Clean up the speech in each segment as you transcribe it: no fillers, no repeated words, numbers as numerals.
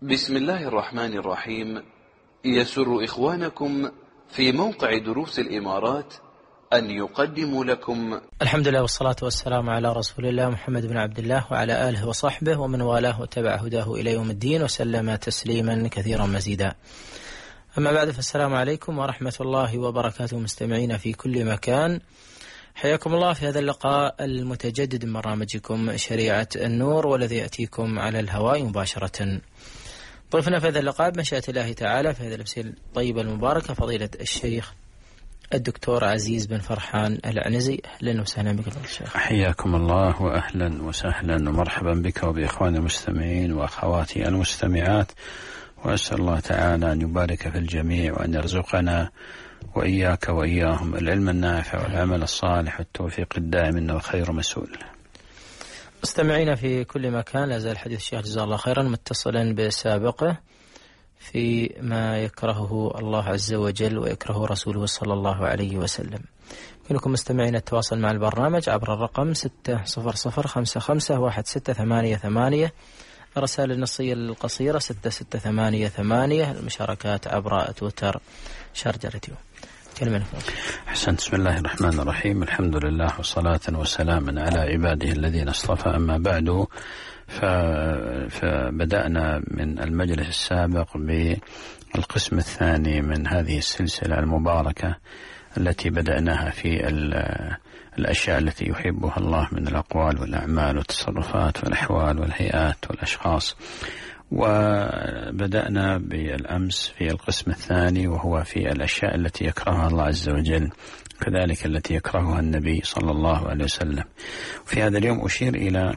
بسم الله الرحمن الرحيم. يسر إخوانكم في موقع دروس الإمارات أن يقدموا لكم الحمد لله والصلاة والسلام على رسول الله محمد بن عبد الله وعلى آله وصحبه ومن والاه وتبع هداه إلى يوم الدين وسلم تسليما كثيرا مزيدا. أما بعد، فالسلام عليكم ورحمة الله وبركاته مستمعين في كل مكان. حياكم الله في هذا اللقاء المتجدد من برنامجكم شريعة النور، والذي يأتيكم على الهواء مباشرة. ضيفنا في هذا اللقاء بمشيئة الله تعالى في هذا التفسير الطيبة المباركة فضيلة الشيخ الدكتور عزيز بن فرحان العنزي. أهلا وسهلا بك الشيخ. حياكم الله وأهلا وسهلا ومرحبا بك وبإخواني المستمعين وأخواتي المستمعات، وأسأل الله تعالى أن يبارك في الجميع وأن يرزقنا وإياك وإياهم العلم النافع والعمل الصالح والتوفيق الدائم، إنه خير مسؤول. مستمعين في كل مكان، لا زال حديث الشيخ جزاه الله خيرا متصلا بسابقه في ما يكرهه الله عز وجل ويكرهه رسوله صلى الله عليه وسلم. يمكنكم مستمعين التواصل مع البرنامج عبر الرقم 600551688، الرسائل النصية القصيرة 6688، المشاركات عبر تويتر شارجة راديو. حسن. بسم الله الرحمن الرحيم، الحمد لله وصلاة وسلاما على عباده الذين اصطفى، أما بعد، فبدأنا من المجلس السابق بالقسم الثاني من هذه السلسلة المباركة التي بدأناها في الأشياء التي يحبها الله من الأقوال والأعمال والتصرفات والأحوال والهيئات والأشخاص، وبدأنا بالأمس في القسم الثاني وهو في الأشياء التي يكرهها الله عز وجل، كذلك التي يكرهها النبي صلى الله عليه وسلم. في هذا اليوم أشير إلى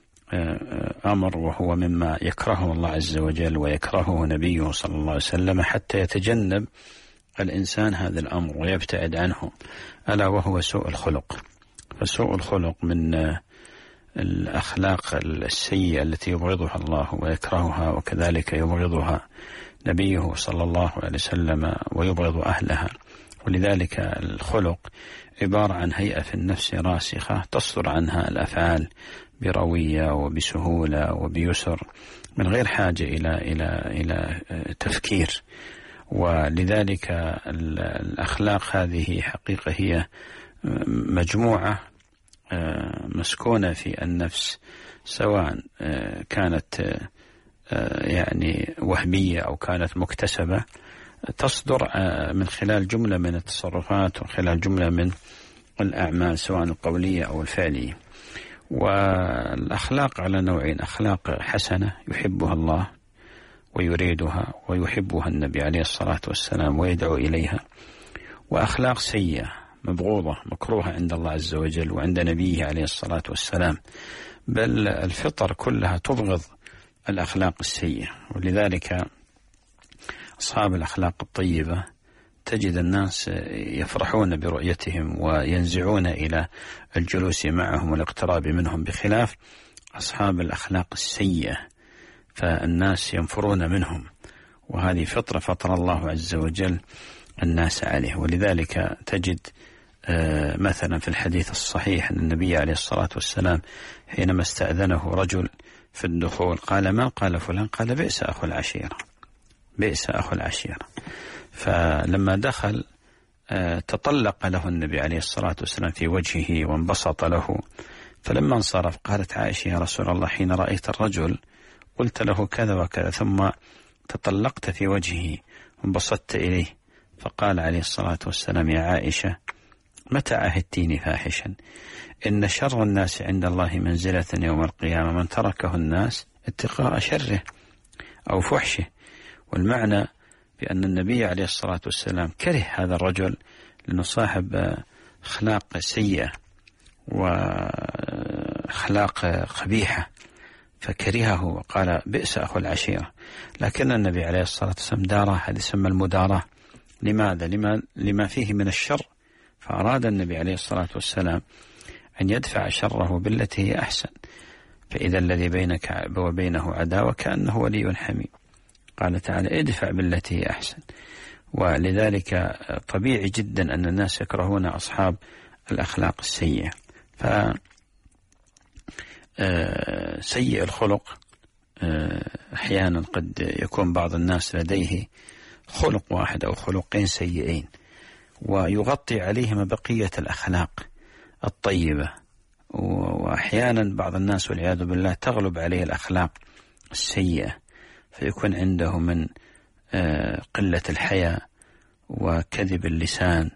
أمر وهو مما يكرهه الله عز وجل ويكرهه نبيه صلى الله عليه وسلم حتى يتجنب الإنسان هذا الأمر ويبتعد عنه، ألا وهو سوء الخلق. فسوء الخلق من الأخلاق السيئة التي يبغضها الله ويكرهها، وكذلك يبغضها نبيه صلى الله عليه وسلم ويبغض أهلها. ولذلك الخلق عبارة عن هيئة في النفس راسخة تصدر عنها الأفعال بروية وبسهولة وبيسر من غير حاجة إلى تفكير. ولذلك الأخلاق هذه حقيقة هي مجموعة مسكونة في النفس، سواء كانت يعني وهمية أو كانت مكتسبة، تصدر من خلال جملة من التصرفات وخلال جملة من الأعمال سواء القولية أو الفعلية. والأخلاق على نوعين: أخلاق حسنة يحبها الله ويريدها ويحبها النبي عليه الصلاة والسلام ويدعو إليها، وأخلاق سيئة مبغوضة مكروهة عند الله عز وجل وعند نبيه عليه الصلاة والسلام، بل الفطر كلها تبغض الأخلاق السيئة. ولذلك أصحاب الأخلاق الطيبة تجد الناس يفرحون برؤيتهم وينزعون إلى الجلوس معهم والاقتراب منهم، بخلاف أصحاب الأخلاق السيئة فالناس ينفرون منهم، وهذه فطرة فطر الله عز وجل الناس عليه. ولذلك تجد مثلا في الحديث الصحيح أن النبي عليه الصلاة والسلام حينما استأذنه رجل في الدخول قال: ما قال فلان؟ قال: بئس أخو العشيرة، بئس أخو العشيرة. فلما دخل تطلق له النبي عليه الصلاة والسلام في وجهه وانبسط له، فلما انصرف قالت عائشة: يا رسول الله، حين رأيت الرجل قلت له كذا وكذا، ثم تطلقت في وجهه وانبسطت إليه. فقال عليه الصلاة والسلام: يا عائشة، متى عهدتيني فاحشا؟ إن شر الناس عند الله منزلة يوم القيامة من تركه الناس اتقاء شره أو فحشه. والمعنى بأن النبي عليه الصلاة والسلام كره هذا الرجل لأنه صاحب أخلاق سيئة وأخلاق قبيحة، فكرهه وقال: بئس أخو العشيرة. لكن النبي عليه الصلاة والسلام داره، هذا يسمى المداراة. لماذا؟ لما فيه من الشر، فأراد النبي عليه الصلاة والسلام أن يدفع شره بالتي هي أحسن. فإذا الذي بينك وبينه عداوة كأنه ولي حميم. قال تعالى: ادفع بالتي هي أحسن. ولذلك طبيعي جدا أن الناس يكرهون أصحاب الأخلاق السيئة. فسيء الخلق أحيانا قد يكون بعض الناس لديه خلق واحد أو خلقين سيئين ويغطي عليهما بقية الأخلاق الطيبة، وأحيانا بعض الناس والعياذ بالله تغلب عليه الأخلاق السيئة، فيكون عنده من قلة الحياء وكذب اللسان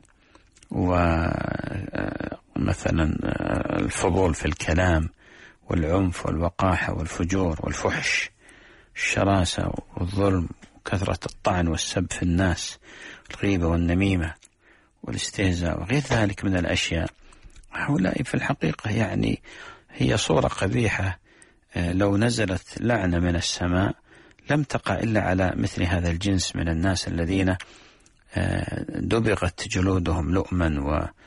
ومثلا الفضول في الكلام والعنف والوقاحة والفجور والفحش، الشراسة والظلم وكثرة الطعن والسب في الناس، الغيبة والنميمة والاستهزاء وغير ذلك من الأشياء. هؤلاء في الحقيقة يعني هي صورة قبيحة، لو نزلت لعنة من السماء لم تقع إلا على مثل هذا الجنس من الناس الذين دبغت جلودهم لؤما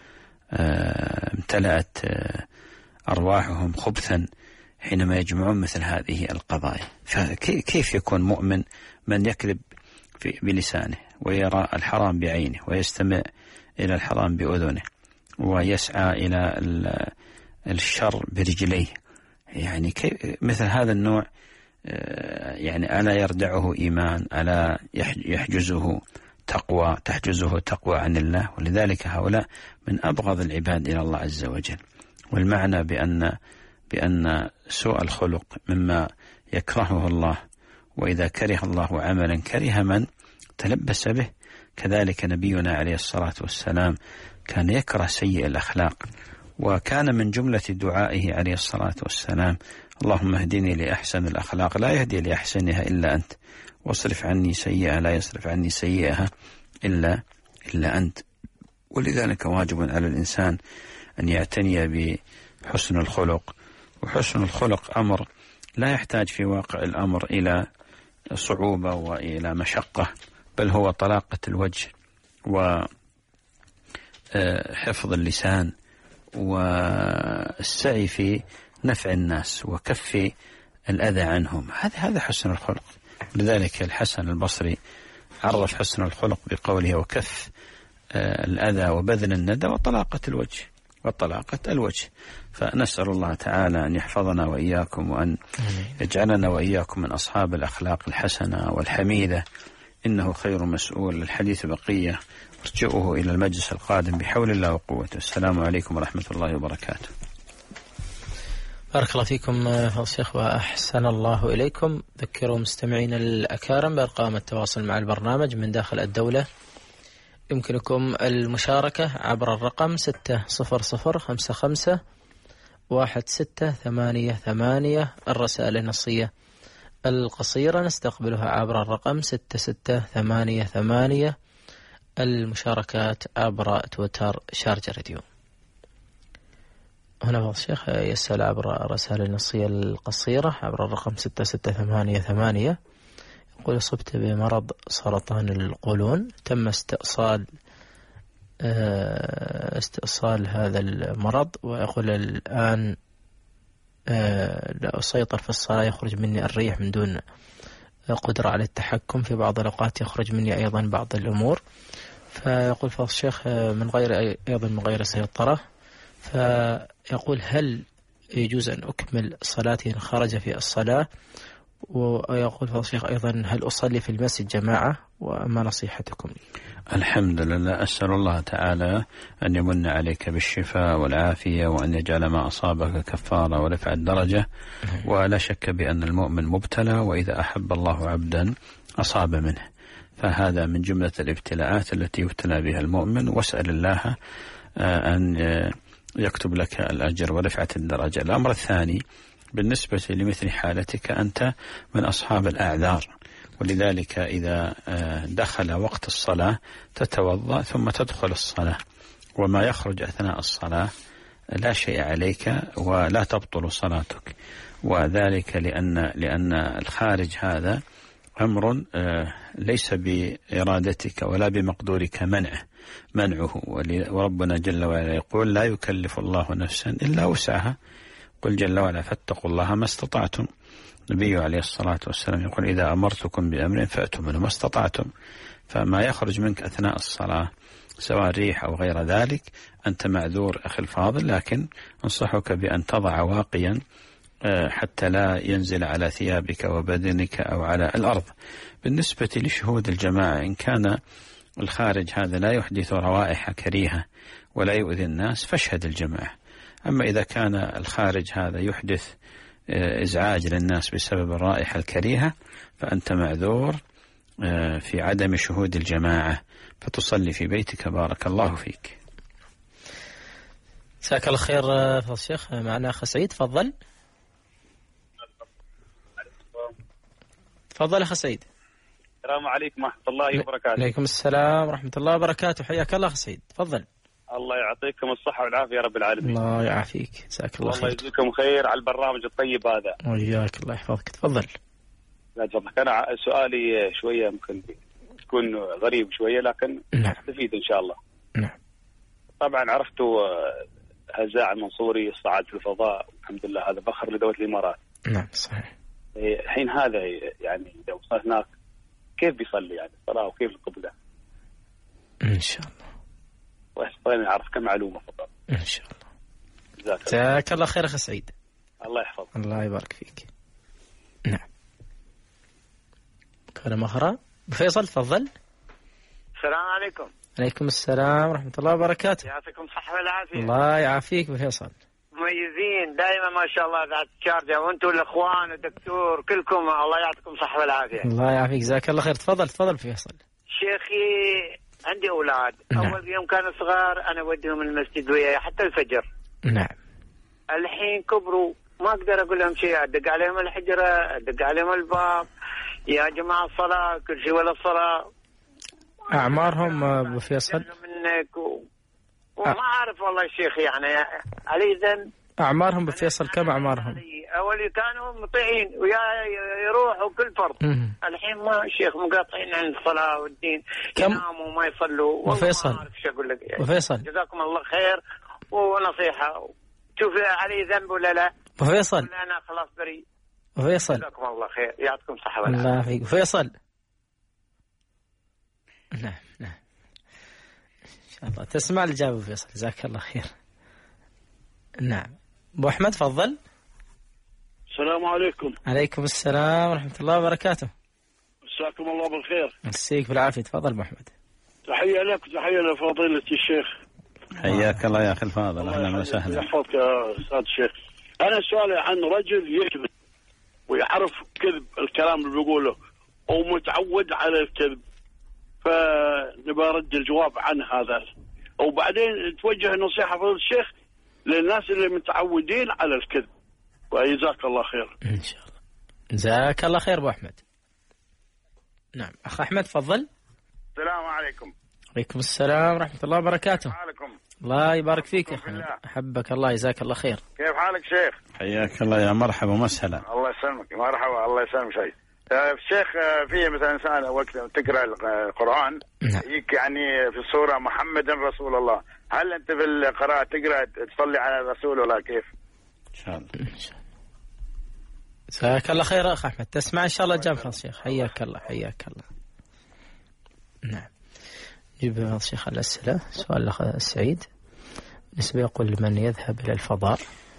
وامتلأت أرواحهم خبثا حينما يجمعون مثل هذه القضايا. فكيف يكون مؤمن من يكذب بلسانه ويرى الحرام بعينه ويستمع إلى الحرام بأذنه ويسعى إلى الشر برجليه؟ يعني مثل هذا النوع يعني ألا يردعه إيمان، ألا يحجزه تقوى عن الله؟ ولذلك هؤلاء من أبغض العباد إلى الله عز وجل. والمعنى بأن سوء الخلق مما يكرهه الله، وإذا كره الله عملا كره من تلبس به. كذلك نبينا عليه الصلاة والسلام كان يكره سيء الأخلاق، وكان من جملة دعائه عليه الصلاة والسلام: اللهم اهدني لأحسن الأخلاق لا يهدي لأحسنها إلا أنت، واصرف عني سيئها لا يصرف عني سيئها إلا أنت. ولذلك واجب على الإنسان أن يعتني بحسن الخلق، وحسن الخلق أمر لا يحتاج في واقع الأمر إلى صعوبة وإلى مشقة، بل هو طلاقة الوجه وحفظ اللسان والسعي في نفع الناس وكف الأذى عنهم. هذا حسن الخلق. لذلك الحسن البصري عرف حسن الخلق بقوله: وكف الأذى وبذل الندى وطلاقة الوجه. فنسأل الله تعالى أن يحفظنا وإياكم، وأن يجعلنا وإياكم من أصحاب الأخلاق الحسنة والحميدة، إنه خير مسؤول. الحديث بقية، ارجعوه إلى المجلس القادم بحول الله وقوته. السلام عليكم ورحمة الله وبركاته. بارك الله فيكم الشيخ وأحسن الله إليكم. ذكروا مستمعين الأكارم بأرقام التواصل مع البرنامج من داخل الدولة. يمكنكم المشاركة عبر الرقم 600551688. الرسائل النصية القصيرة نستقبلها عبر الرقم 6688. المشاركات عبر تويتر شارجة راديو. هنا بعض الشيخ يسأل عبر الرسائل النصية القصيرة عبر الرقم 6688. يقول: أصبت بمرض سرطان القولون، تم استئصال هذا المرض، ويقول الآن لا أسيطر في الصلاة، يخرج مني الريح من دون قدرة على التحكم، في بعض الأوقات يخرج مني أيضا بعض الأمور. فيقول فضل الشيخ من غير سيطرة. فيقول: هل يجوز أن أكمل صلاتي إن خرج في الصلاة؟ ويقول فضل الشيخ أيضا: هل أصلي في المسجد جماعة؟ وما نصيحتكم لي؟ الحمد لله. أسأل الله تعالى أن يمن عليك بالشفاء والعافية، وأن يجعل ما أصابك كفارة ورفع الدرجة. ولا شك بأن المؤمن مبتلى، وإذا أحب الله عبدا أصاب منه، فهذا من جملة الابتلاءات التي يبتلى بها المؤمن. واسأل الله أن يكتب لك الأجر ورفعة الدرجة. الأمر الثاني بالنسبة لمثل حالتك، أنت من أصحاب الأعذار، ولذلك إذا دخل وقت الصلاة تتوضأ ثم تدخل الصلاة، وما يخرج أثناء الصلاة لا شيء عليك ولا تبطل صلاتك. وذلك لأن الخارج هذا أمر ليس بإرادتك ولا بمقدورك منعه. وربنا جل وعلا يقول: لا يكلف الله نفسا إلا وسعها. قل جل وعلا: فاتقوا الله ما استطعتم. النبي عليه الصلاة والسلام يقول: إذا أمرتكم بأمر فأتوا منه ما استطعتم. فما يخرج منك أثناء الصلاة سواء ريح أو غير ذلك أنت معذور أخي الفاضل، لكن أنصحك بأن تضع واقيا حتى لا ينزل على ثيابك وبدنك أو على الأرض. بالنسبة لشهود الجماعة، إن كان الخارج هذا لا يحدث روائح كريهة ولا يؤذي الناس فاشهد الجماعة. أما إذا كان الخارج هذا يحدث إزعاج للناس بسبب الرائحة الكريهة فأنت معذور في عدم شهود الجماعة، فتصلي في بيتك. بارك الله فيك. جزاك الله خير فضل الشيخ. معنا أخ سعيد، تفضل. تفضل أخ سعيد. السلام عليكم ورحمة الله وبركاته. عليكم السلام ورحمة الله وبركاته، حياك الله أخ سعيد، تفضل. الله يعطيكم الصحة والعافية يا رب العالمين. الله يعافيك، جزاك الله خير. الله يجزيكم خير على البرنامج الطيب هذا. وياك، الله يحفظك، تفضل. لا تفضل. أنا سؤالي شوية ممكن يكون غريب شوية لكن نعم. استفيد إن شاء الله. نعم. طبعا عرفتوا هزاع المنصوري صعد في الفضاء الحمد لله، هذا فخر لدولة الإمارات. نعم صحيح. الحين هذا يعني إذا وصل هناك كيف بيصلي يعني الصلاة وكيف القبلة؟ إن شاء الله. وأحسن نعرف كم معلومة فقط. إن شاء الله. جزاك الله خير أخ سعيد. الله يحفظك. الله يبارك فيك. نعم. كلام أخرى. فيصل تفضل. السلام عليكم. عليكم السلام ورحمة الله وبركاته. يعطيكم الصحة والعافية. الله يعافيك بفيصل. مميزين دائما ما شاء الله ذات شارجة، وانتم الاخوان والدكتور كلكم الله يعطيكم الصحة والعافية. الله يعافيك، جزاك الله خير. تفضل بفيصل. شيخي عندي اولاد. نعم. اول يوم كانوا صغار انا اوديهم المسجد وياي حتى الفجر. نعم. الحين كبروا ما اقدر اقول لهم شيء، ادق عليهم الحجرة، ادق عليهم الباب، يا جماعة الصلاة كل شيء ولا الصلاة. أعمارهم أبو فيصل؟ منك وما أعرف والله الشيخ يعني علي ذن. أعمارهم بفيصل كم أعمارهم؟ أول كانوا مطيعين ويا يروحوا كل فرض. الحين ما الشيخ مقاطعين عن الصلاة والدين، يناموا وما يصلوا. وفيصل ما أعرف شو أقول لك يعني. وفيصل جزاكم الله خير ونصيحة. شوف علي ذنب ولا لا؟ وفيصل ولا أنا خلاص بريء؟ وفيصل جزاكم الله خير، يعطيكم صحة الله يعافيك. وفيصل نعم إن شاء الله تسمع الإجابة فيصل، جزاك الله خير. نعم. أبو أحمد تفضل. السلام عليكم. عليكم السلام ورحمة الله وبركاته. مساكم الله بالخير. مسيك بالعافية. تفضل أبو أحمد. تحية لك وتحية لفضيلة الشيخ. حياك الله يا أخي الفاضل، أهلا وسهلا. يحفظك يا أستاذ الشيخ. أنا سؤالي عن رجل يكذب ويعرف كذب الكلام اللي بيقوله ومتعود على الكذب، فنبى رد الجواب عن هذا، وبعدين توجه نصيحة فضيلة الشيخ للناس اللي متعودين على الكذب. وجزاك الله خير. إن شاء الله. جزاك الله خير أبو أحمد. نعم. أخ أحمد تفضل. السلام عليكم. عليكم السلام ورحمة الله وبركاته. كيف حالكم؟ الله يبارك فيك يا أحمد. أحبك الله، جزاك الله خير. كيف حالك شيخ؟ حياك الله يا مرحبا ومسهلا. الله يسلمك. مرحبا. الله يسلمك شيء. الشيخ في مثلا إنسان وقت تقرأ القرآن يجيك يعني في السورة محمد رسول الله، هل أنت في القراءة تقرأ تصلي على الرسول ولا كيف؟ إن شاء الله. جزاك الله خير أخ أحمد. تسمع إن شاء الله جنب الشيخ. حياك الله حياك الله. نعم. نجيب الشيخ على الأسئلة. سؤال الأخ السعيد بالنسبة يقول من يذهب إلى الفضاء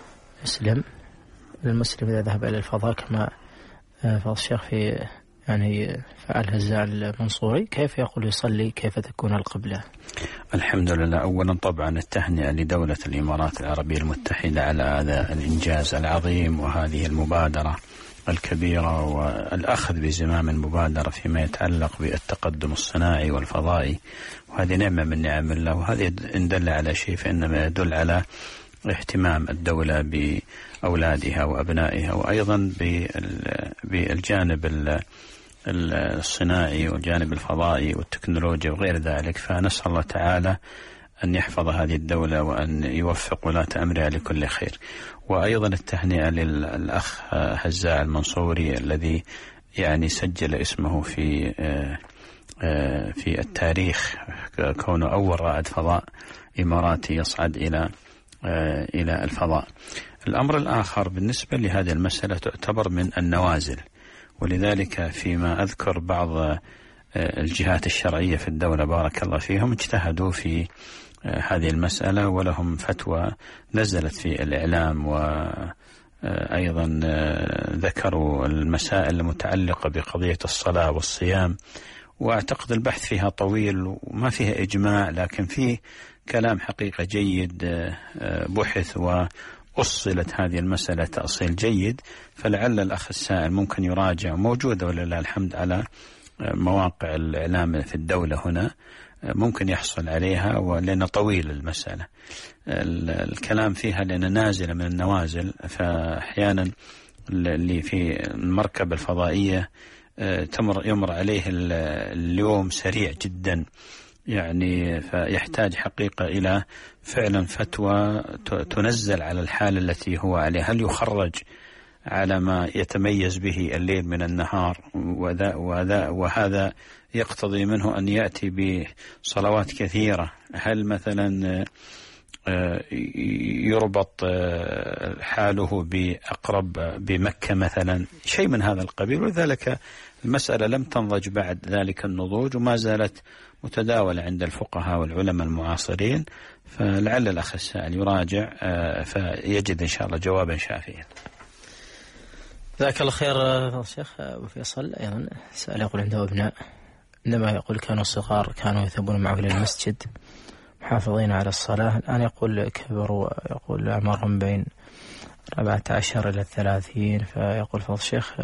المسلم إذا ذهب إلى الفضاء كما فضل الشيخ في يعني فعل هزاع المنصوري، كيف يقول يصلي؟ كيف تكون القبلة؟ الحمد لله. أولا طبعا التهنئة لدولة الإمارات العربية المتحدة على هذا الإنجاز العظيم وهذه المبادرة الكبيرة والأخذ بزمام المبادرة فيما يتعلق بالتقدم الصناعي والفضائي، وهذه نعمة من نعم الله، وهذه إن دل على شيء فإنما يدل على اهتمام الدولة بأولادها وأبنائها، وأيضا بالجانب الصناعي والجانب الفضائي والتكنولوجيا وغير ذلك. فنسأل الله تعالى أن يحفظ هذه الدولة وأن يوفق ولاة أمرها لكل خير. وأيضا التهنئة للأخ هزاع المنصوري الذي يعني سجل اسمه في التاريخ كونه أول رائد فضاء إماراتي يصعد إلى الفضاء. الأمر الآخر بالنسبة لهذه المسألة تعتبر من النوازل، ولذلك فيما أذكر بعض الجهات الشرعية في الدولة بارك الله فيهم اجتهدوا في هذه المسألة ولهم فتوى نزلت في الإعلام أيضا ذكروا المسائل المتعلقة بقضية الصلاة والصيام، وأعتقد البحث فيها طويل وما فيها إجماع، لكن فيه كلام حقيقة جيد بحث وأصلت هذه المسألة تأصيل جيد. فلعل الأخ السائل ممكن يراجع، موجودة ولله الحمد على مواقع الإعلام في الدولة هنا، ممكن يحصل عليها، ولأن طويل المسألة الكلام فيها، لأن نازلة من النوازل. فأحيانا اللي في المركبة الفضائية يمر عليه اليوم سريع جدا، يعني فيحتاج حقيقة إلى فعلا فتوى تنزل على الحالة التي هو عليها، هل يخرج على ما يتميز به الليل من النهار، وهذا يقتضي منه أن يأتي بصلوات كثيرة، هل مثلا يربط حاله بأقرب بمكة مثلا، شيء من هذا القبيل. ولذلك المسألة لم تنضج بعد ذلك النضوج، وما زالت متداولة عند الفقهاء والعلماء المعاصرين. فلعل الأخ السائل يراجع فيجد إن شاء الله جوابا شافيا. جزاك الله خير الشيخ أبو فيصل. أيضا سأل يقول عنده أبناء عندما يقول كانوا صغار كانوا يذهبون معه إلى المسجد محافظين على الصلاة، الآن يقول كبروا، يقول أعمارهم بين 14 إلى 30، فيقول فضل الشيخ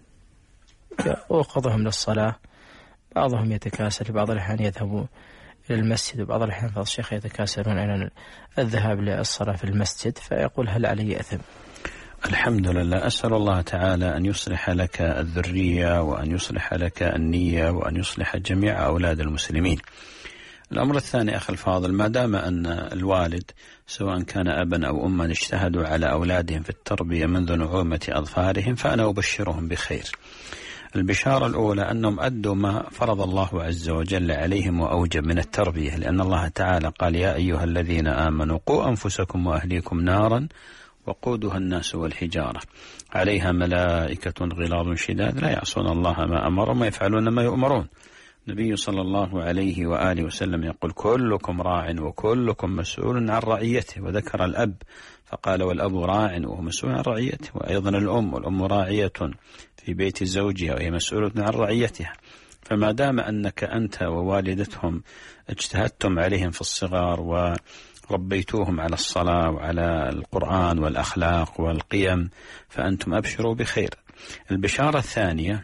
أوقظهم للصلاة، بعضهم يتكاسل، في بعض الأحيان يذهبوا إلى المسجد، وبعض الأحيان فضل الشيخ يتكاسلون إلى الذهاب للصلاة في المسجد، فيقول هل علي أثم؟ الحمد لله، أسأل الله تعالى أن يصلح لك الذرية، وأن يصلح لك النية، وأن يصلح جميع أولاد المسلمين. الأمر الثاني أخي الفاضل، ما دام أن الوالد سواء كان أبا أو أما اجتهدوا على أولادهم في التربية منذ نعومة أظفارهم، فأنا أبشرهم بخير. البشارة الأولى أنهم أدوا ما فرض الله عز وجل عليهم وأوجب من التربية، لأن الله تعالى قال يا أيها الذين آمنوا قوا أنفسكم وأهليكم نارا وقودها الناس والحجارة عليها ملائكة غلاظ شداد لا يعصون الله ما أمرهم ويفعلون ما يؤمرون. النبي صلى الله عليه وآله وسلم يقول كلكم راع وكلكم مسؤول عن رعيته، وذكر الأب فقال والأب راع وهو مسؤول عن رعيته، وأيضا الأم والأم راعية في بيت زوجها وهي مسؤولة عن رعيتها. فما دام أنك أنت ووالدتهم اجتهدتم عليهم في الصغار وربيتوهم على الصلاة وعلى القرآن والأخلاق والقيم، فأنتم أبشروا بخير. البشارة الثانية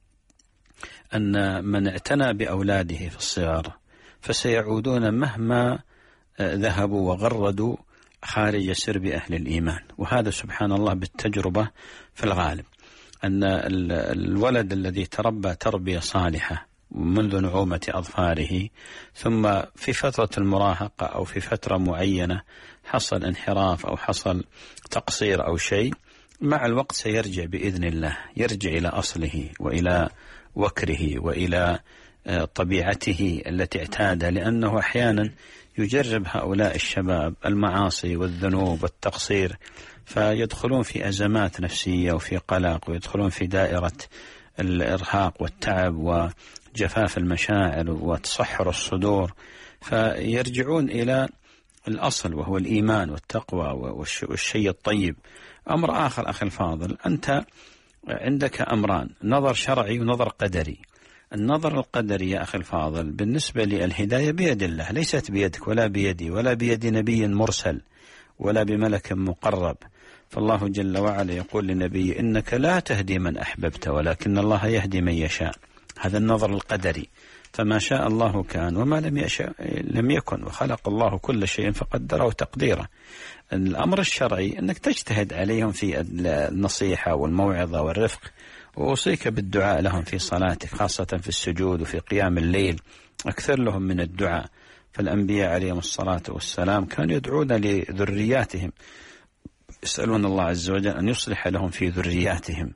أن من اعتنى بأولاده في الصغر فسيعودون مهما ذهبوا وغردوا خارج سرب أهل الإيمان، وهذا سبحان الله بالتجربة في الغالب، أن الولد الذي تربى تربية صالحة منذ نعومة أظفاره، ثم في فترة المراهقة أو في فترة معينة حصل انحراف أو حصل تقصير أو شيء، مع الوقت سيرجع بإذن الله، يرجع إلى أصله وإلى وكره وإلى طبيعته التي اعتادها، لأنه أحيانا يجرب هؤلاء الشباب المعاصي والذنوب والتقصير، فيدخلون في أزمات نفسية وفي قلق، ويدخلون في دائرة الإرهاق والتعب وجفاف المشاعر وتصحر الصدور، فيرجعون إلى الأصل وهو الإيمان والتقوى والشيء الطيب. أمر آخر أخي الفاضل، أنت عندك أمران، نظر شرعي ونظر قدري. النظر القدري يا أخي الفاضل بالنسبة للهداية بيد الله، ليست بيدك ولا بيدي ولا بيد نبي مرسل ولا بملك مقرب. فالله جل وعلا يقول لنبي إنك لا تهدي من أحببت ولكن الله يهدي من يشاء. هذا النظر القدري، فما شاء الله كان وما لم يشاء لم يكن، وخلق الله كل شيء فقدره تقديره. الأمر الشرعي أنك تجتهد عليهم في النصيحة والموعظة والرفق، وأوصيك بالدعاء لهم في صلاتك خاصة في السجود وفي قيام الليل، أكثر لهم من الدعاء. فالأنبياء عليهم الصلاة والسلام كانوا يدعون لذرياتهم، يسألون الله عز وجل أن يصلح لهم في ذرياتهم.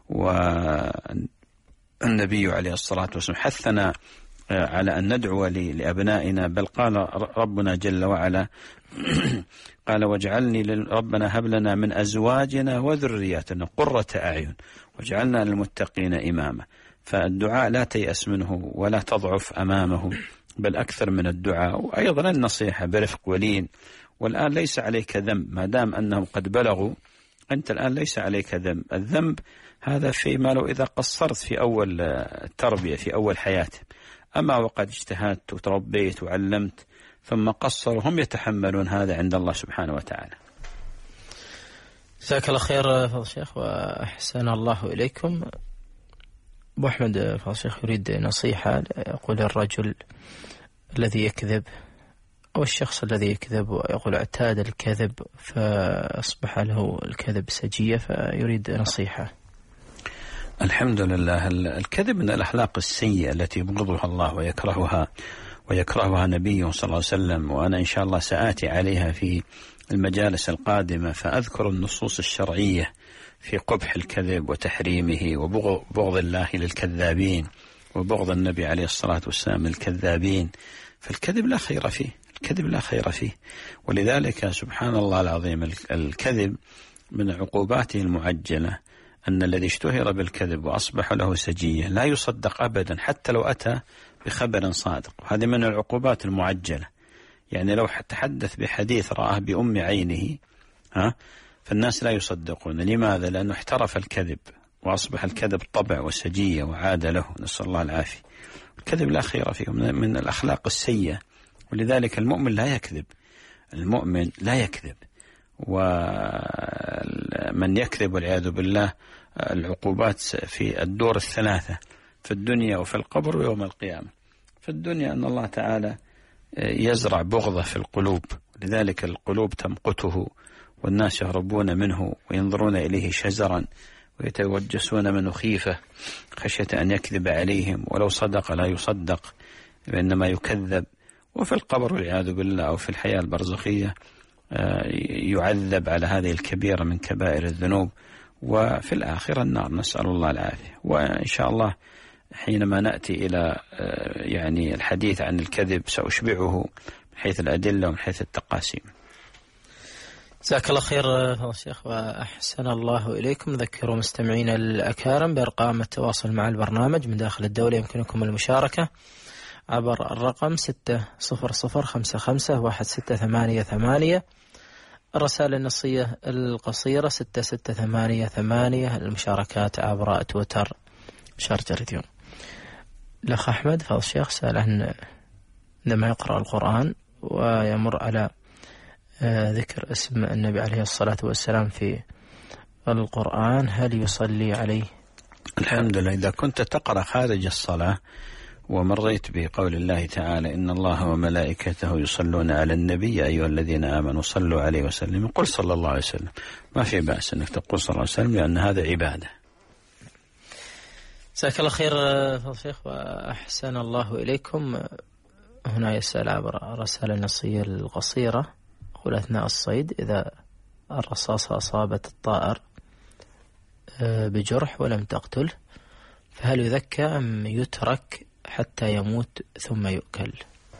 والنبي عليه الصلاة والسلام حثنا على أن ندعو لأبنائنا، بل قال ربنا جل وعلا قال واجعلني ربنا هب لنا من أزواجنا وذرياتنا قرة أعين واجعلنا للمتقين إماما. فالدعاء لا تيأس منه ولا تضعف أمامه، بل أكثر من الدعاء، وأيضا النصيحة برفق ولين. والآن ليس عليك ذنب ما دام أنهم قد بلغوا أنت الآن ليس عليك ذنب. الذنب هذا فيما لو إذا قصرت في أول التربية في أول حياتهم، أما وقد اجتهدت وتربيت وعلمت ثم قصروا هم يتحملون هذا عند الله سبحانه وتعالى. جزاك الله خير فضل الشيخ وأحسن الله إليكم. أبو أحمد فضل الشيخ يريد نصيحة، يقول الرجل الذي يكذب أو الشخص الذي يكذب ويقول اعتاد الكذب فأصبح له الكذب سجية، فيريد نصيحة. الحمد لله. الكذب من الأخلاق السيئة التي يبغضها الله ويكرهها نبيه صلى الله عليه وسلم، وأنا إن شاء الله سآتي عليها في المجالس القادمة، فأذكر النصوص الشرعية في قبح الكذب وتحريمه وبغض الله للكذابين وبغض النبي عليه الصلاة والسلام للكذابين. فالكذب لا خير فيه، الكذب لا خير فيه. ولذلك سبحان الله العظيم الكذب من عقوباته المعجلة أن الذي اشتهر بالكذب وأصبح له سجية لا يصدق أبدا حتى لو أتى بخبر صادق. هذه من العقوبات المعجلة. يعني لو تحدث بحديث رآه بأم عينه فالناس لا يصدقون. لماذا؟ لأنه احترف الكذب وأصبح الكذب طبع وسجية وعاد له، نسأل الله العافية. الكذب لا خير فيه، من الأخلاق السيئة. ولذلك المؤمن لا يكذب، المؤمن لا يكذب. ومن يكذب والعياذ بالله العقوبات في الدور الثلاثة، في الدنيا وفي القبر ويوم القيامة. في الدنيا أن الله تعالى يزرع بغضة في القلوب، لذلك القلوب تمقته والناس يهربون منه وينظرون إليه شزرا ويتوجسون منه خيفة خشية أن يكذب عليهم، ولو صدق لا يصدق وإنما يكذب. وفي القبر والعياذ بالله أو في الحياة البرزخية يعذب على هذه الكبيرة من كبائر الذنوب، وفي الآخرة النار، نسأل الله العافية. وإن شاء الله حينما نأتي إلى يعني الحديث عن الكذب سأشبعه من حيث الأدلة ومن حيث التقاسيم. جزاك الله خير فضل الشيخ وأحسن الله إليكم. ذكروا مستمعين الأكارم بأرقام التواصل مع البرنامج من داخل الدولة، يمكنكم المشاركة عبر الرقم 600551688. الرسائل النصية القصيرة 6688. المشاركات عبر تويتر شارجر راديو. الأخ أحمد فضل الشيخ سأل عن عندما يقرأ القرآن ويمر على ذكر اسم النبي عليه الصلاة والسلام في القرآن هل يصلي عليه؟ الحمد لله. إذا كنت تقرأ خارج الصلاة ومريت بقول الله تعالى إن الله وملائكته يصلون على النبي أيها الذين آمنوا صلوا عليه وسلم، قل صلى الله عليه وسلم، ما في بأس أنك تقول صلى الله عليه وسلم لأن هذا عبادة. جزاك الله خير فضل الشيخ وأحسن الله إليكم. هنا يسأل عبر الرسالة النصية القصيرة، يقول أثناء الصيد إذا الرصاصة أصابت الطائر بجرح ولم تقتله فهل يذكى أم يترك حتى يموت ثم يؤكل؟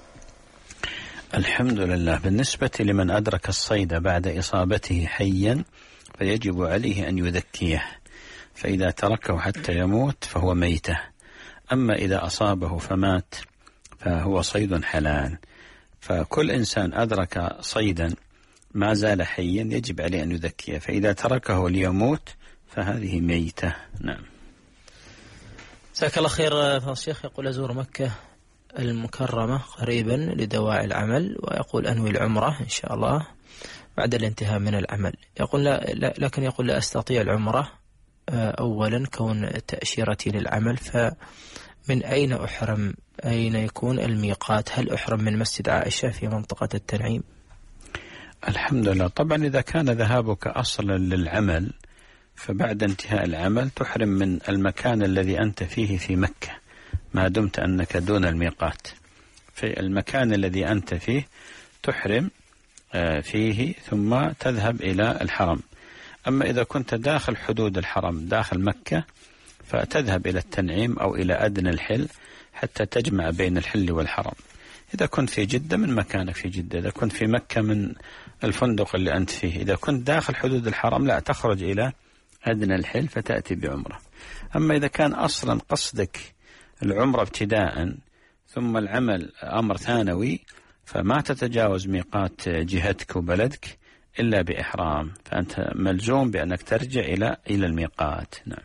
الحمد لله. بالنسبة لمن أدرك الصيد بعد إصابته حيا فيجب عليه أن يذكيه، فإذا تركه حتى يموت فهو ميتة. أما إذا أصابه فمات فهو صيد حلال. فكل إنسان أدرك صيدا ما زال حيا يجب عليه أن يذكيه، فإذا تركه ليموت فهذه ميتة. نعم. جزاك الله خير فضل الشيخ. يقول أزور مكة المكرمة قريبا لدواعي العمل، ويقول أنوي العمرة إن شاء الله بعد الانتهاء من العمل. يقول لكن يقول لا أستطيع العمرة أولا كون تأشيرتي للعمل، فمن أين أحرم؟ أين يكون الميقات؟ هل أحرم من مسجد عائشة في منطقة التنعيم؟ الحمد لله. طبعا إذا كان ذهابك أصلا للعمل فبعد انتهاء العمل تحرم من المكان الذي أنت فيه في مكة ما دمت أنك دون الميقات. في المكان الذي أنت فيه تحرم فيه ثم تذهب إلى الحرم. أما إذا كنت داخل حدود الحرم داخل مكة فتذهب إلى التنعيم أو إلى أدنى الحل حتى تجمع بين الحل والحرم. إذا كنت في جدة من مكانك في جدة، إذا كنت في مكة من الفندق اللي أنت فيه، إذا كنت داخل حدود الحرم لا تخرج إلى أدنى الحل فتأتي بعمرة. أما إذا كان أصلا قصدك العمرة ابتداء ثم العمل أمر ثانوي فما تتجاوز ميقات جهتك وبلدك إلا بإحرام، فأنت ملزوم بأنك ترجع إلى الميقات. نعم.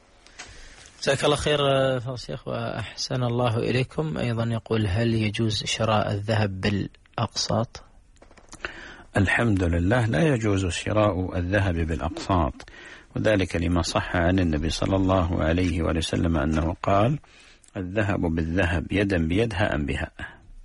جزاك الله خير فضل الشيخ وأحسن الله إليكم. أيضا يقول هل يجوز شراء الذهب بالأقساط؟ الحمد لله لا يجوز شراء الذهب بالأقساط، وذلك لما صح عن النبي صلى الله عليه وسلم أنه قال الذهب بالذهب يدا بيد هاء بهاء.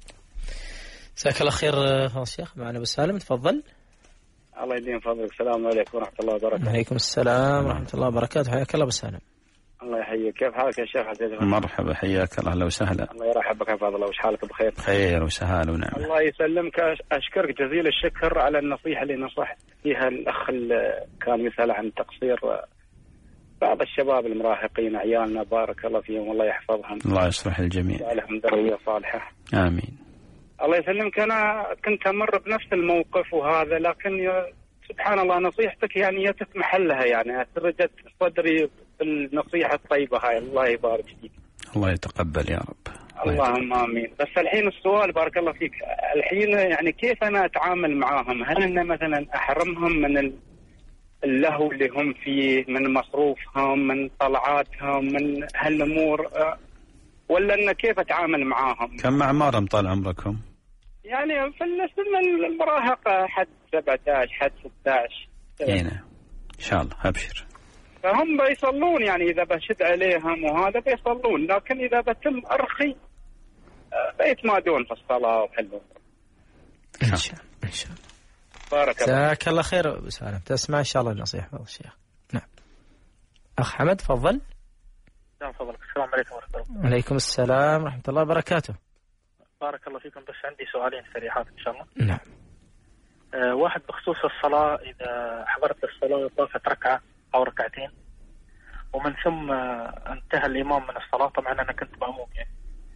جزاك الله خير فضل الشيخ. معنا أبو سالم، تفضل. الله يديم فضلك. السلام عليكم ورحمة الله وبركاته. وعليكم السلام ورحمة الله وبركاته. حياك الله أبو سالم. الله يحييك. كيف حالك يا شيخ عزيز؟ مرحبا، حياك الله. أهلا وسهلا. الله يرحبك يا فضل. وش حالك؟ بخير؟ خير وسهال ونعم. الله يسلمك. أشكرك جزيل الشكر على النصيحة اللي نصحت فيها الأخ اللي كان يسأل عن تقصير بعض الشباب المراهقين عيالنا، بارك الله فيهم والله يحفظهم. الله يصلح الجميع. لهم ذرية صالحة. آمين. الله يسلمك. أنا كنت أمر بنفس الموقف وهذا، لكن سبحان الله نصيحتك يعني يتم محلها، يعني أسرجت صدري بالنصيحة الطيبة هاي. الله يبارك فيك. الله يتقبل يا رب. اللهم آمين. بس الحين السؤال بارك الله فيك، الحين يعني كيف أنا أتعامل معاهم؟ هل أنا مثلا أحرمهم من اللهو اللي هم فيه، من مصروفهم، من طلعاتهم، من هالأمور، ولا أن كيف أتعامل معاهم؟ كم أعمارهم طال عمركم؟ يعني في السن المراهقة حد 17 حد 16. هنا إن شاء الله. أبشر. فهم بيصلون، يعني إذا بشد عليهم وهذا بيصلون، لكن إذا بتم أرخي بيتمادون في الصلاة وحلو. إن شاء الله. إن شاء الله. بارك الله. جزاك الله خير أبو سالم. تسمع إن شاء الله النصيحة فضل الشيخ. نعم. أخ حمد تفضل. نعم فضلك. السلام عليكم ورحمة الله. وعليكم السلام ورحمة الله وبركاته. بارك الله فيكم. بس عندي سؤالين سريعات إن شاء الله. نعم. واحد بخصوص الصلاة، إذا حضرت الصلاة طافت ركعة أو ركعتين ومن ثم انتهى الإمام من الصلاة، طبعا أنا كنت مأموم يعني،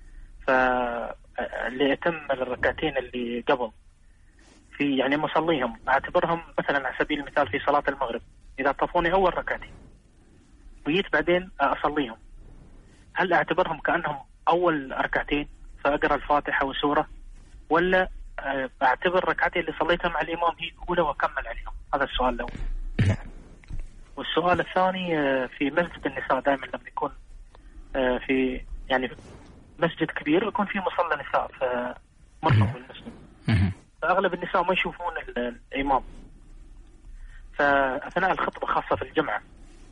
فاللي أتم الركعتين اللي قبل في يعني مصليهم أعتبرهم مثلا على سبيل المثال في صلاة المغرب، إذا طافوني أول ركعتين وجيت بعدين أصليهم، هل أعتبرهم كأنهم أول ركعتين فأقرأ الفاتحة وسورة، ولا أعتبر ركعتين اللي صليتها مع الإمام هي الأولى وأكمل عليهم؟ هذا السؤال الأول. والسؤال الثاني، في مسجد النساء دائما لما يكون في يعني مسجد كبير يكون في مصلى نساء في مرفق بالمسجد، فأغلب النساء ما يشوفون الإمام، فأثناء الخطبة خاصة في الجمعة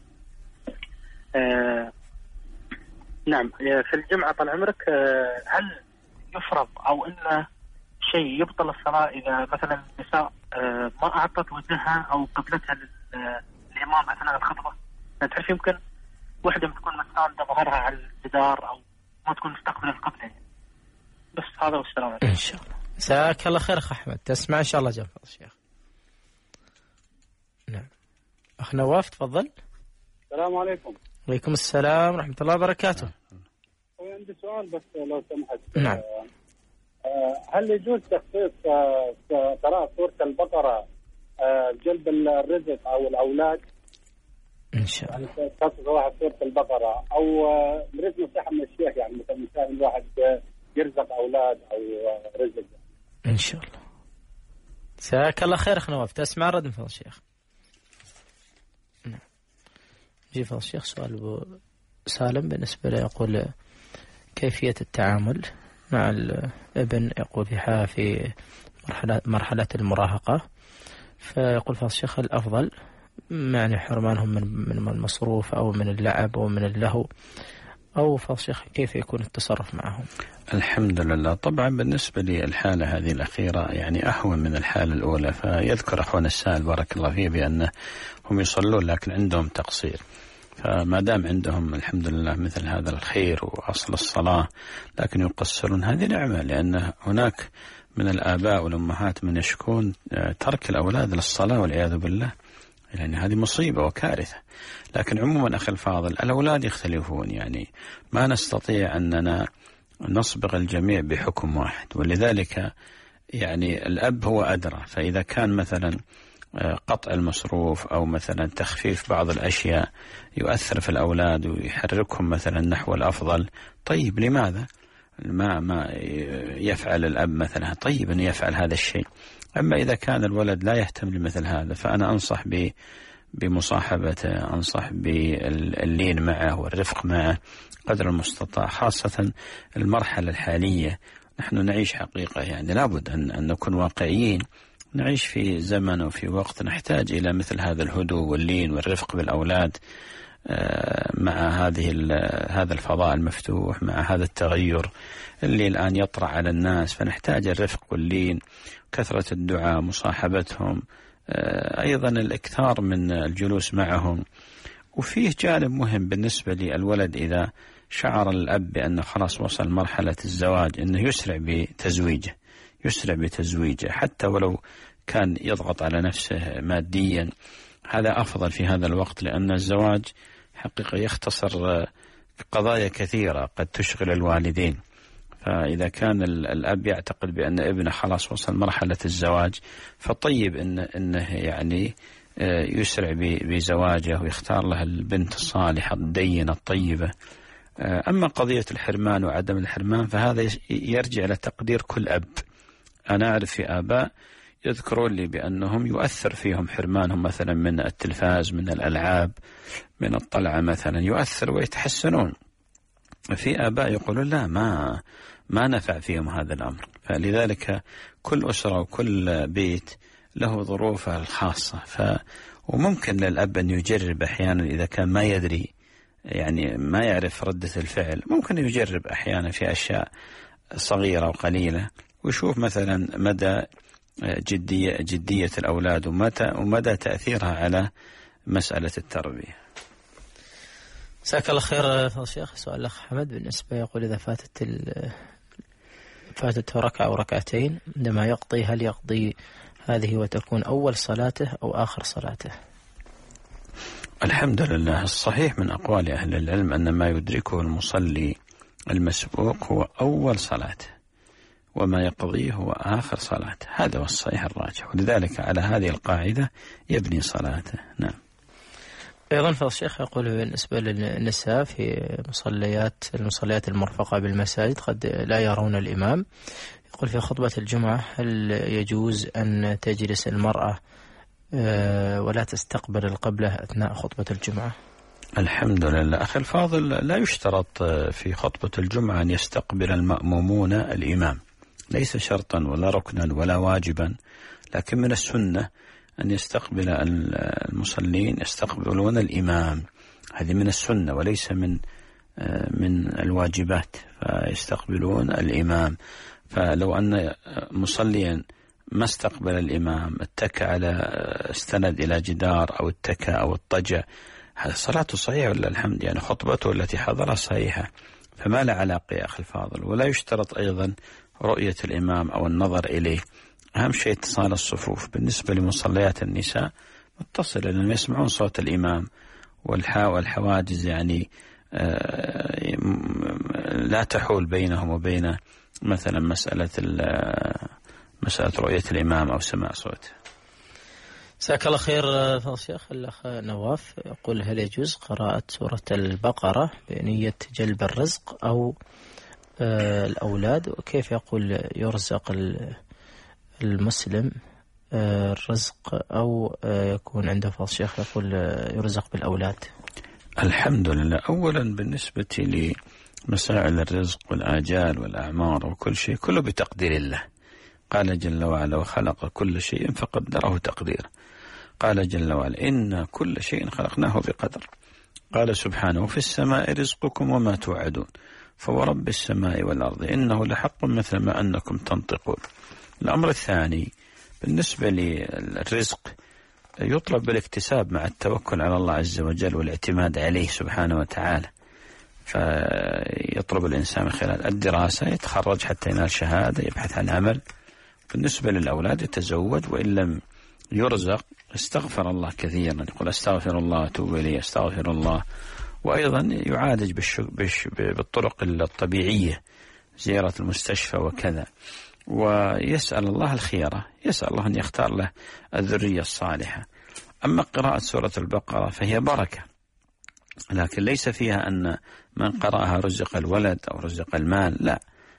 نعم في الجمعة طال عمرك، هل يفرض أو إن شيء يبطل الصلاة إذا مثلا النساء ما أعطت وجهها أو قبلتها للإمام أثناء الخطبة؟ تعرف يمكن واحدة تكون مستانده ظهرها على الجدار أو ما تكون مستقبل القبلة يعني. بس هذا والسلام عليكم. إن شاء الله. جزاك الله خير أخ أحمد. تسمع إن شاء الله جنب الشيخ. نعم. أخ نواف تفضل. السلام عليكم. وعليكم السلام ورحمة الله وبركاته. عندي سؤال بس لو سمحت. نعم. هل يجوز تخصيص قراءة سورة البقرة جلب الرزق أو الأولاد؟ إن شاء الله. يعني تخصص واحد سورة البقرة، أو نريد نصيحة من الشيخ يعني مثلا الواحد يرزق أولاد أو رزق. إن شاء الله. جزاك الله خير أخ نواف. تسمع رد من فضل الشيخ. نعم. جي فضل الشيخ سؤال أبو سالم بالنسبة له، يقول كيفية التعامل مع الابن، يقول في مرحلة المراهقة، فيقول فضل الشيخ الأفضل يعني حرمانهم من المصروف أو من اللعب أو من اللهو، أو فضل الشيخ كيف يكون التصرف معهم؟ الحمد لله. طبعا بالنسبة للحالة هذه الأخيرة يعني أهون من الحالة الأولى، فيذكر أخونا السائل بارك الله فيه بأنه هم يصلون لكن عندهم تقصير، فما دام عندهم الحمد لله مثل هذا الخير وأصل الصلاة لكن يقصرون، هذه نعمة، لأن هناك من الآباء والأمهات من يشكون ترك الأولاد للصلاة والعياذ بالله، يعني هذه مصيبة وكارثة. لكن عموما أخي الفاضل الأولاد يختلفون، يعني ما نستطيع أننا نصبغ الجميع بحكم واحد، ولذلك يعني الأب هو أدرى، فإذا كان مثلا قطع المصروف أو مثلا تخفيف بعض الأشياء يؤثر في الأولاد ويحركهم مثلا نحو الأفضل، طيب لماذا؟ ما يفعل الأب مثلا، طيب أن يفعل هذا الشيء. أما إذا كان الولد لا يهتم لمثل هذا، فأنا أنصح بمصاحبته، أنصح باللين معه والرفق معه قدر المستطاع، خاصة المرحلة الحالية. نحن نعيش حقيقة يعني لابد أن نكون واقعيين، نعيش في زمن وفي وقت نحتاج إلى مثل هذا الهدوء واللين والرفق بالأولاد، مع هذا الفضاء المفتوح، مع هذا التغير اللي الآن يطرأ على الناس، فنحتاج الرفق واللين، كثرة الدعاء، مصاحبتهم، أيضا الإكثار من الجلوس معهم. وفيه جانب مهم بالنسبة للولد، إذا شعر الأب بأنه خلاص وصل مرحلة الزواج، أنه يسرع بتزويجه حتى ولو كان يضغط على نفسه ماديا، هذا أفضل في هذا الوقت، لأن الزواج حقيقة يختصر قضايا كثيرة قد تشغل الوالدين. فإذا كان الأب يعتقد بأن ابنه خلاص وصل مرحلة الزواج، فطيب إنه يعني يسرع بزواجه ويختار له البنت الصالحة الدينة الطيبة. أما قضية الحرمان وعدم الحرمان فهذا يرجع إلى تقدير كل أب. أنا أعرف في آباء يذكرون لي بأنهم يؤثر فيهم حرمانهم مثلا من التلفاز، من الألعاب، من الطلعة مثلا، يؤثر ويتحسنون. في آباء يقولون لا، ما نفع فيهم هذا الأمر. فلذلك كل أسرة وكل بيت له ظروفه الخاصة. وممكن للأب أن يجرب أحيانا إذا كان ما يدري، يعني ما يعرف ردة الفعل، ممكن يجرب أحيانا في أشياء صغيرة وقليلة، ويشوف مثلا مدى جدية الأولاد ومدى تأثيرها على مسألة التربية. مساك الله خير فضل الشيخ. سؤال الأخ حمد بالنسبة، يقول إذا فاتته ركعة أو ركعتين عندما يقضي، هل يقضي هذه وتكون أول صلاته أو آخر صلاته؟ الحمد لله، الصحيح من أقوال أهل العلم أن ما يدركه المصلي المسبوق هو أول صلاته، وما يقضيه هو آخر صلاته. هذا هو الصحيح الراجح، ولذلك على هذه القاعدة يبني صلاته. نعم. أيضا فضل الشيخ يقول بالنسبة للنساء في المصليات المرفقة بالمساجد قد لا يرون الإمام، يقول في خطبة الجمعة هل يجوز أن تجلس المرأة ولا تستقبل القبلة أثناء خطبة الجمعة؟ الحمد لله أخي الفاضل، لا يشترط في خطبة الجمعة أن يستقبل المأمومون الإمام، ليس شرطا ولا ركنا ولا واجبا، لكن من السنة أن يستقبل المصلين يستقبلون الإمام، هذه من السنة وليس من الواجبات، فيستقبلون الإمام. فلو أن مصليا ما استقبل الإمام، اتكى على استند إلى جدار أو اتكى أو اضطجع، هذا صلاته صحيحة ولا الحمد، يعني خطبته التي حضرها صحيحة، فما لا علاقة يا أخي الفاضل. ولا يشترط أيضا رؤية الإمام أو النظر إليه، أهم شيء اتصال الصفوف. بالنسبة لمصليات النساء متصلة، لأنهم يسمعون صوت الإمام، والحواجز يعني لا تحول بينهم وبين مثلا مسألة رؤية الإمام أو سماع صوته. مساك الله خير فضل الشيخ. الأخ نواف يقول هل يجوز قراءة سورة البقرة بنية جلب الرزق أو الأولاد، وكيف يقول يرزق المسلم الرزق أو يكون عنده فضل الشيخ يقول يرزق بالأولاد؟ الحمد لله. أولا بالنسبة لمسائل الرزق والآجال والأعمار وكل شيء كله بتقدير الله. قال جل وعلا وخلق كل شيء فقدره تقدير. قال جل وعلا إن كل شيء خلقناه بقدر. قال سبحانه في السماء رزقكم وما توعدون فورب السماء والأرض إنه لحق مثل ما أنكم تنطقون. الأمر الثاني بالنسبة للرزق يطلب بالاكتساب مع التوكل على الله عز وجل والاعتماد عليه سبحانه وتعالى. فيطلب الإنسان من خلال الدراسة يتخرج حتى ينال شهادة، يبحث عن عمل. بالنسبة للأولاد يتزوج، وإن لم يرزق استغفر الله كثيرا، يقول استغفر الله واتوب إليه، استغفر الله. وأيضا يعالج بالطرق الطبيعية، زيارة المستشفى وكذا، ويسأل الله الخيرة، يسأل الله أن يختار له الذرية الصالحة. أما قراءة سورة البقرة فهي بركة، لكن ليس فيها أن من قرأها رزق الولد أو رزق المال، لا،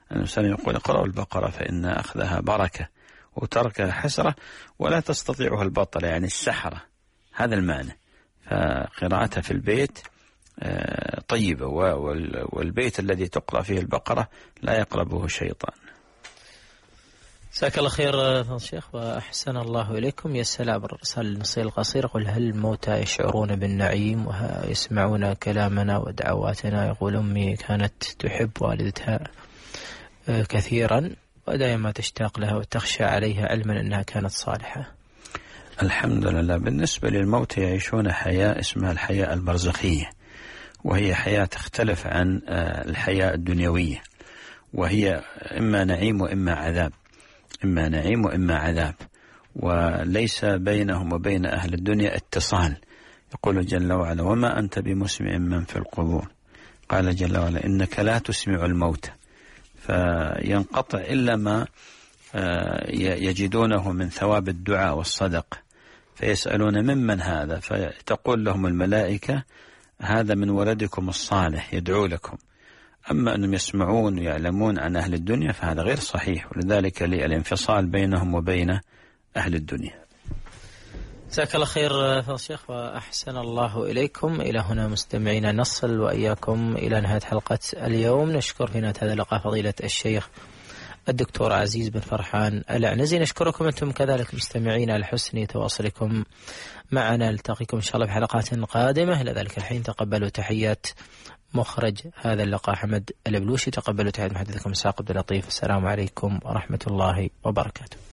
الإنسان يقول اقرأوا البقرة فإن أخذها بركة وتركها حسرة ولا تستطيعها البطلة، يعني السحرة، هذا المعنى. فقراءتها في البيت طيبة، والبيت الذي تقرأ فيه البقرة لا يقربه شيطان. جزاك الله خير فضل الشيخ وأحسن الله إليكم. يسأل عبر الرسالة النصية القصيرة يقول: هل الموتى يشعرون بالنعيم ويسمعون كلامنا ودعواتنا؟ يقول: أمي كانت تحب والدتها كثيرا ودائما تشتاق لها وتخشى عليها علما أنها كانت صالحة. الحمد لله. بالنسبة للموتى يعيشون حياة اسمها الحياة البرزخية، وهي حياة تختلف عن الحياة الدنيوية، وهي إما نعيم وإما عذاب، إما نعيم وإما عذاب، وليس بينهم وبين أهل الدنيا اتصال. يقول جل وعلا: وما أنت بمسمع من في القبور. قال جل وعلا: إنك لا تسمع الموتى. فينقطع إلا ما يجدونه من ثواب الدعاء والصدق، فيسألون ممن هذا، فتقول لهم الملائكة: هذا من ولدكم الصالح يدعو لكم. أما أنهم يسمعون ويعلمون عن أهل الدنيا فهذا غير صحيح، ولذلك الانفصال بينهم وبين أهل الدنيا. جزاك الله خير فضل الشيخ وأحسن الله إليكم. إلى هنا مستمعينا نصل وإياكم إلى نهاية حلقة اليوم. نشكر في نهاية هذا اللقاء فضيلة الشيخ الدكتور عزيز بن فرحان العنزي. نشكركم أنتم كذلك مستمعين على حسن تواصلكم معنا. نلتقيكم إن شاء الله في حلقات قادمة. إلى ذلك الحين تقبلوا تحيات مخرج هذا اللقاء حمد البلوشي. تقبلوا تحيات محدثكم إسحاق عبد اللطيف. السلام عليكم ورحمة الله وبركاته.